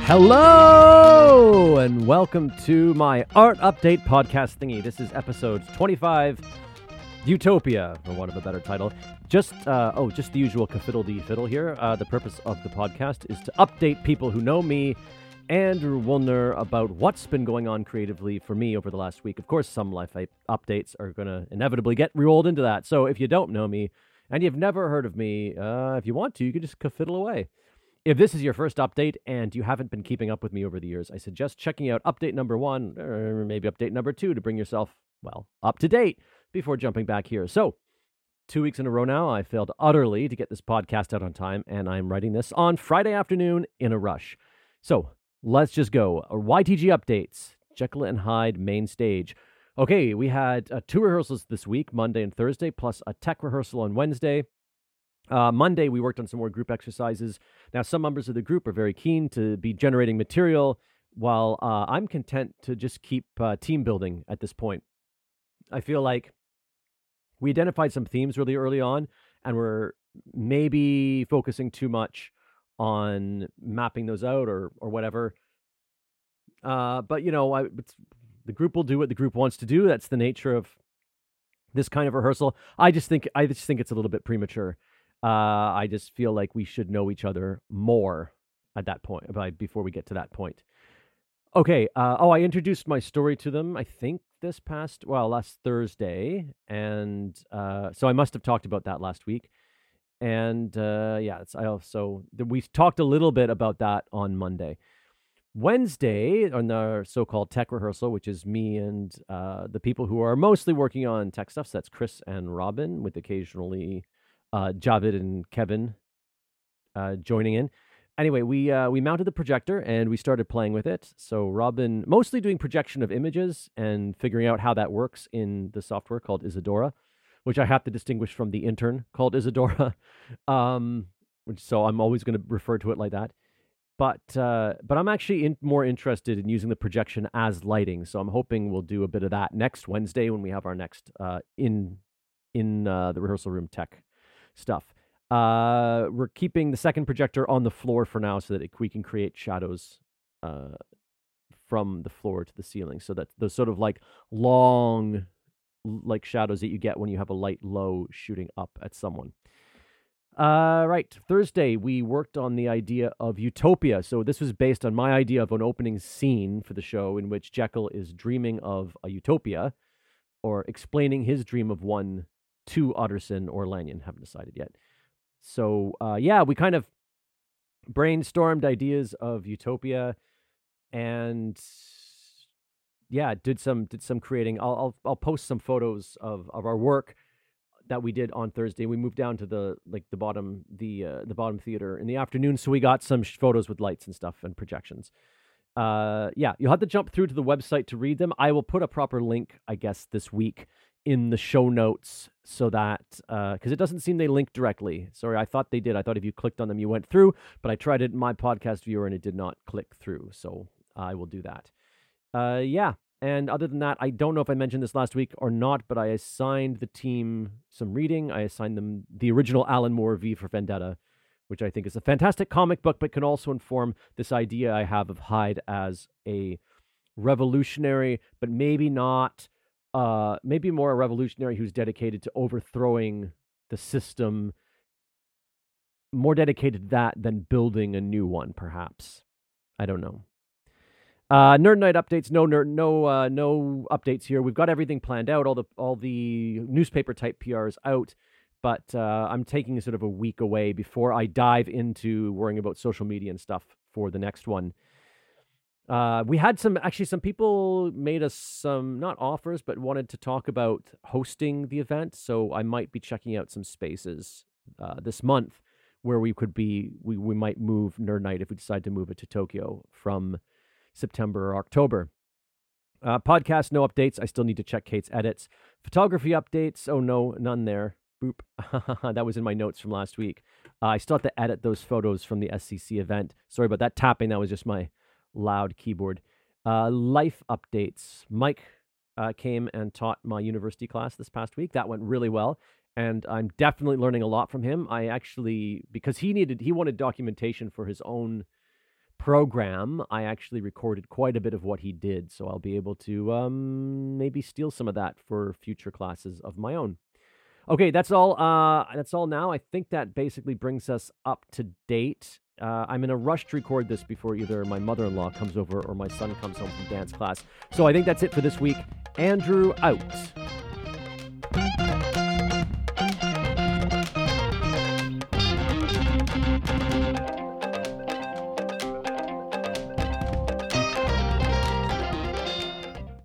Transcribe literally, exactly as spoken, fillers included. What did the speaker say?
Hello and welcome to my Art Update podcast thingy. This is episode twenty-five, Utopia, for want of a better title. Just, uh, oh, just the usual ka-fiddle-dee-fiddle here. Uh, the purpose of the podcast is to update people who know me, Andrew Woolner, about what's been going on creatively for me over the last week. Of course, some life updates are going to inevitably get rolled into that. So if you don't know me and you've never heard of me, uh, if you want to, you can just ka-fiddle away. If this is your first update and you haven't been keeping up with me over the years, I suggest checking out update number one, or maybe update number two, to bring yourself, well, up to date before jumping back here. So, two weeks in a row now, I failed utterly to get this podcast out on time, and I'm writing this on Friday afternoon in a rush. So, let's just go. Y T G updates, Jekyll and Hyde main stage. Okay, we had uh, two rehearsals this week, Monday and Thursday, plus a tech rehearsal on Wednesday. Uh, Monday, we worked on some more group exercises. Now, some members of the group are very keen to be generating material, while uh, I'm content to just keep uh, team building at this point. I feel like we identified some themes really early on, and we're maybe focusing too much on mapping those out or or whatever. Uh, but, you know, I, it's, the group will do what the group wants to do. That's the nature of this kind of rehearsal. I just think I just think it's a little bit premature. Uh, I just feel like we should know each other more at that point, by, before we get to that point. Okay. Uh, oh, I introduced my story to them, I think, this past, well, last Thursday. And uh, so I must have talked about that last week. And uh, yeah, it's, I also, we talked a little bit about that on Monday. Wednesday, on our so-called tech rehearsal, which is me and uh, the people who are mostly working on tech stuff. So that's Chris and Robin, with occasionally Uh, Javid and Kevin uh, joining in. Anyway, we uh, we mounted the projector and we started playing with it. So Robin, mostly doing projection of images and figuring out how that works in the software called Isadora, which I have to distinguish from the intern called Isadora. um, which, so I'm always going to refer to it like that. But uh, but I'm actually in, more interested in using the projection as lighting. So I'm hoping we'll do a bit of that next Wednesday when we have our next uh, in in uh, the rehearsal room tech stuff. Uh, we're keeping the second projector on the floor for now so that it, we can create shadows uh, from the floor to the ceiling. So that those sort of like long, like shadows that you get when you have a light low shooting up at someone. Uh, right. Thursday, we worked on the idea of Utopia. So this was based on my idea of an opening scene for the show in which Jekyll is dreaming of a utopia, or explaining his dream of one to Utterson or Lanyon. Haven't decided yet. So, uh, yeah, we kind of brainstormed ideas of Utopia, and yeah, did some did some creating. I'll I'll, I'll post some photos of, of our work that we did on Thursday. We moved down to the like the bottom the uh, the bottom theater in the afternoon, so we got some sh- photos with lights and stuff and projections. Uh, yeah, you'll have to jump through to the website to read them. I will put a proper link, I guess, this week in the show notes, so that, because uh, it doesn't seem they link directly. Sorry, I thought they did. I thought if you clicked on them, you went through, but I tried it in my podcast viewer and it did not click through, so I will do that. Uh, yeah, and other than that, I don't know if I mentioned this last week or not, but I assigned the team some reading. I assigned them the original Alan Moore V for Vendetta, which I think is a fantastic comic book, but can also inform this idea I have of Hyde as a revolutionary, but maybe not Uh, maybe more a revolutionary who's dedicated to overthrowing the system, more dedicated to that than building a new one, perhaps. I don't know. Uh, Nerd Night updates. No nerd, no, uh, no updates here. We've got everything planned out. All the all the newspaper type P Rs out, but uh, I'm taking sort of a week away before I dive into worrying about social media and stuff for the next one. Uh, we had some, actually some people made us some, not offers, but wanted to talk about hosting the event. So I might be checking out some spaces uh, this month where we could be, we, we might move Nerd Night if we decide to move it to Tokyo from September or October. Uh, podcast, no updates. I still need to check Kate's edits. Photography updates. Oh no, none there. Boop. That was in my notes from last week. Uh, I still have to edit those photos from the S C C event. Sorry about that tapping. That was just my loud keyboard. Uh, life updates. Mike uh, came and taught my university class this past week. That went really well, and I'm definitely learning a lot from him. I actually, because he needed, he wanted documentation for his own program, I actually recorded quite a bit of what he did, so I'll be able to um, maybe steal some of that for future classes of my own. Okay, that's all. Uh, that's all now. I think that basically brings us up to date. Uh, I'm in a rush to record this before either my mother-in-law comes over or my son comes home from dance class. So I think that's it for this week. Andrew out.